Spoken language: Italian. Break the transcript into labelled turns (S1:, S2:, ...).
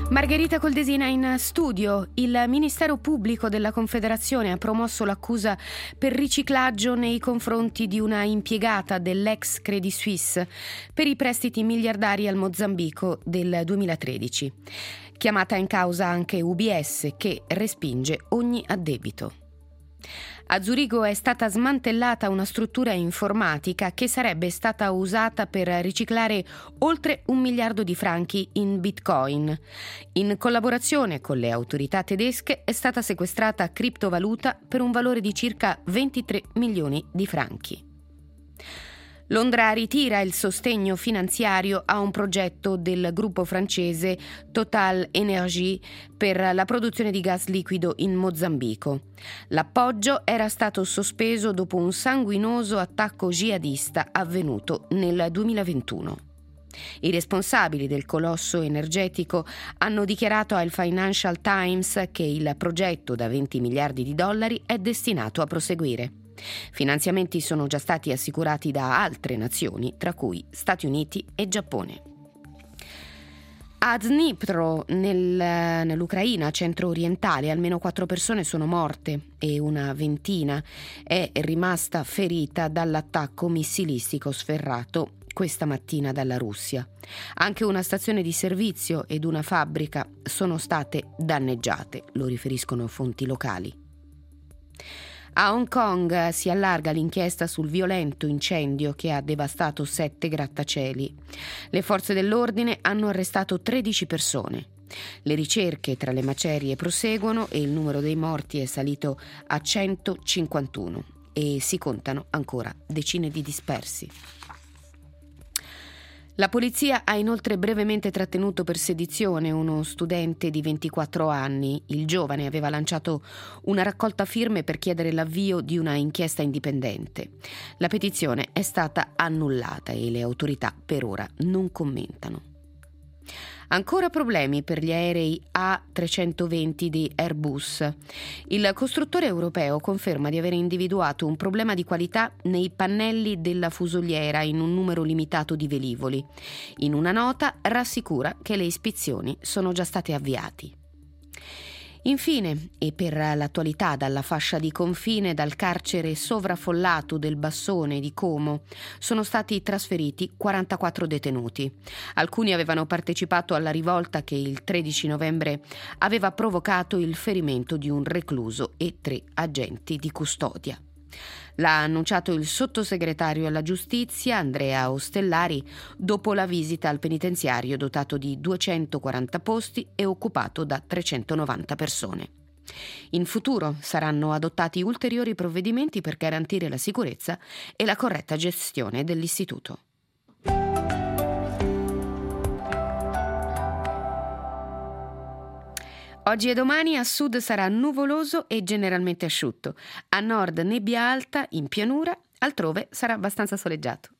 S1: Margherita Coldesina in studio. Il Ministero Pubblico della Confederazione ha promosso l'accusa per riciclaggio nei confronti di una impiegata dell'ex Credit Suisse per i prestiti miliardari al Mozambico del 2013. Chiamata in causa anche UBS, che respinge ogni addebito. A Zurigo è stata smantellata una struttura informatica che sarebbe stata usata per riciclare oltre 1 miliardo di franchi in bitcoin. In collaborazione con le autorità tedesche è stata sequestrata criptovaluta per un valore di circa 23 milioni di franchi. Londra ritira il sostegno finanziario a un progetto del gruppo francese Total Energy per la produzione di gas liquido in Mozambico. L'appoggio era stato sospeso dopo un sanguinoso attacco jihadista avvenuto nel 2021. I responsabili del colosso energetico hanno dichiarato al Financial Times che il progetto da 20 miliardi di dollari è destinato a proseguire. Finanziamenti sono già stati assicurati da altre nazioni, tra cui Stati Uniti e Giappone. A Dnipro, nell'Ucraina centro-orientale, almeno 4 persone sono morte e una ventina è rimasta ferita dall'attacco missilistico sferrato questa mattina dalla Russia. Anche una stazione di servizio ed una fabbrica sono state danneggiate, lo riferiscono fonti locali. A Hong Kong si allarga l'inchiesta sul violento incendio che ha devastato 7 grattacieli. Le forze dell'ordine hanno arrestato 13 persone. Le ricerche tra le macerie proseguono e il numero dei morti è salito a 151 e si contano ancora decine di dispersi. La polizia ha inoltre brevemente trattenuto per sedizione uno studente di 24 anni. Il giovane aveva lanciato una raccolta firme per chiedere l'avvio di una inchiesta indipendente. La petizione è stata annullata e le autorità per ora non commentano. Ancora problemi per gli aerei A320 di Airbus. Il costruttore europeo conferma di aver individuato un problema di qualità nei pannelli della fusoliera in un numero limitato di velivoli. In una nota rassicura che le ispezioni sono già state avviate. Infine, e per l'attualità, dalla fascia di confine dal carcere sovraffollato del Bassone di Como sono stati trasferiti 44 detenuti. Alcuni avevano partecipato alla rivolta che il 13 novembre aveva provocato il ferimento di un recluso e 3 agenti di custodia. L'ha annunciato il sottosegretario alla giustizia Andrea Ostellari dopo la visita al penitenziario dotato di 240 posti e occupato da 390 persone. In futuro saranno adottati ulteriori provvedimenti per garantire la sicurezza e la corretta gestione dell'istituto. Oggi e domani a sud sarà nuvoloso e generalmente asciutto. A nord nebbia alta, in pianura, altrove sarà abbastanza soleggiato.